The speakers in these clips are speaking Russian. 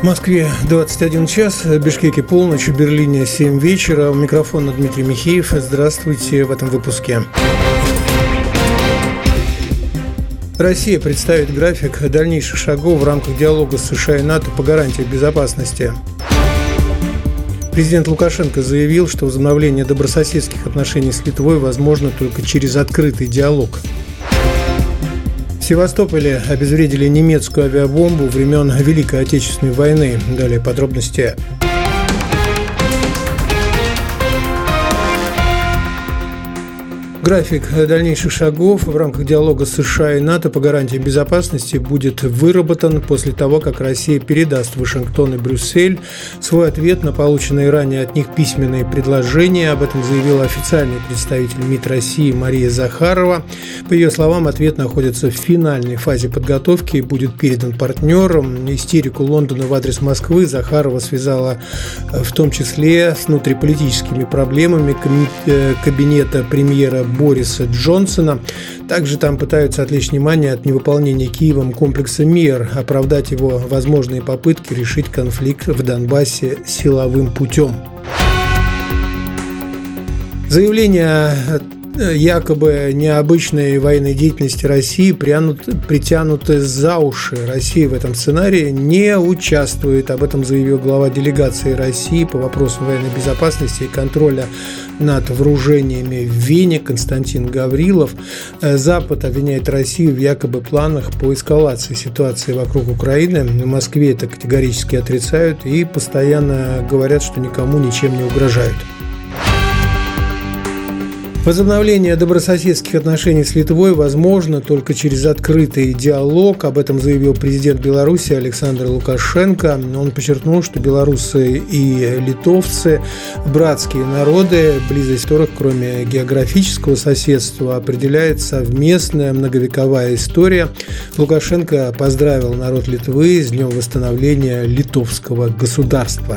В Москве 21 час, в Бишкеке полночь, в Берлине 7 вечера. У микрофона Дмитрий Михеев. Здравствуйте в этом выпуске. Россия представит график дальнейших шагов в рамках диалога с США и НАТО по гарантиям безопасности. Президент Лукашенко заявил, что возобновление добрососедских отношений с Литвой возможно только через открытый диалог. В Севастополе обезвредили немецкую авиабомбу времен Великой Отечественной войны. Далее подробности. График дальнейших шагов в рамках диалога с США и НАТО по гарантиям безопасности будет выработан после того, как Россия передаст Вашингтон и Брюссель свой ответ на полученные ранее от них письменные предложения. Об этом заявила официальный представитель МИД России Мария Захарова. По ее словам, ответ находится в финальной фазе подготовки и будет передан партнерам. Истерику Лондона в адрес Москвы Захарова связала в том числе с внутриполитическими проблемами кабинета премьера Бориса Джонсона. Также там пытаются отвлечь внимание от невыполнения Киевом комплекса мер, оправдать его возможные попытки решить конфликт в Донбассе силовым путем. Заявление якобы необычной военной деятельности России притянуты за уши. Россия в этом сценарии не участвует. Об этом заявил глава делегации России по вопросам военной безопасности и контроля над вооружениями в Вене Константин Гаврилов. Запад обвиняет Россию в якобы планах по эскалации ситуации вокруг Украины. В Москве это категорически отрицают и постоянно говорят, что никому ничем не угрожают. Возобновление добрососедских отношений с Литвой возможно только через открытый диалог. Об этом заявил президент Беларуси Александр Лукашенко. Он подчеркнул, что белорусы и литовцы – братские народы, близость которых, кроме географического соседства, определяет совместная многовековая история. Лукашенко поздравил народ Литвы с днем восстановления литовского государства.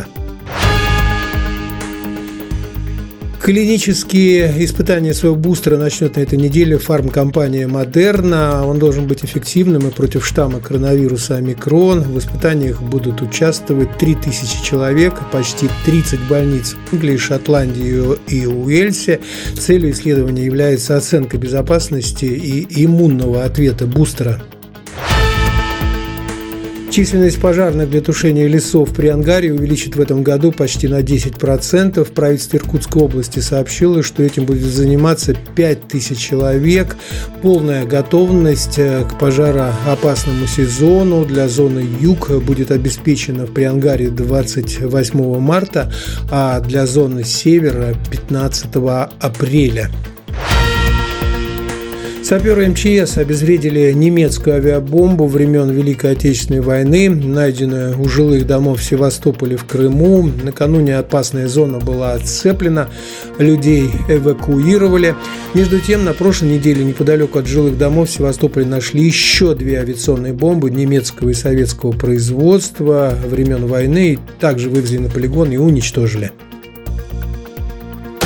Клинические испытания своего бустера начнет на этой неделе фармкомпания Модерна. Он должен быть эффективным и против штамма коронавируса омикрон. В испытаниях будут участвовать 3000 человек, почти 30 больниц в Англии, Шотландии и Уэльсе. Целью исследования является оценка безопасности и иммунного ответа бустера. Численность пожарных для тушения лесов при Ангаре увеличит в этом году почти на 10%. Правительство Иркутской области сообщило, что этим будет заниматься 5000 человек. Полная готовность к пожароопасному сезону для зоны Юг будет обеспечена в Приангаре 28 марта, а для зоны Севера 15 апреля. Саперы МЧС обезвредили немецкую авиабомбу времен Великой Отечественной войны, найденную у жилых домов в Севастополе в Крыму. Накануне опасная зона была отцеплена, людей эвакуировали. Между тем, на прошлой неделе неподалеку от жилых домов в Севастополе нашли еще 2 авиационные бомбы немецкого и советского производства времен войны. Также вывезли на полигон и уничтожили.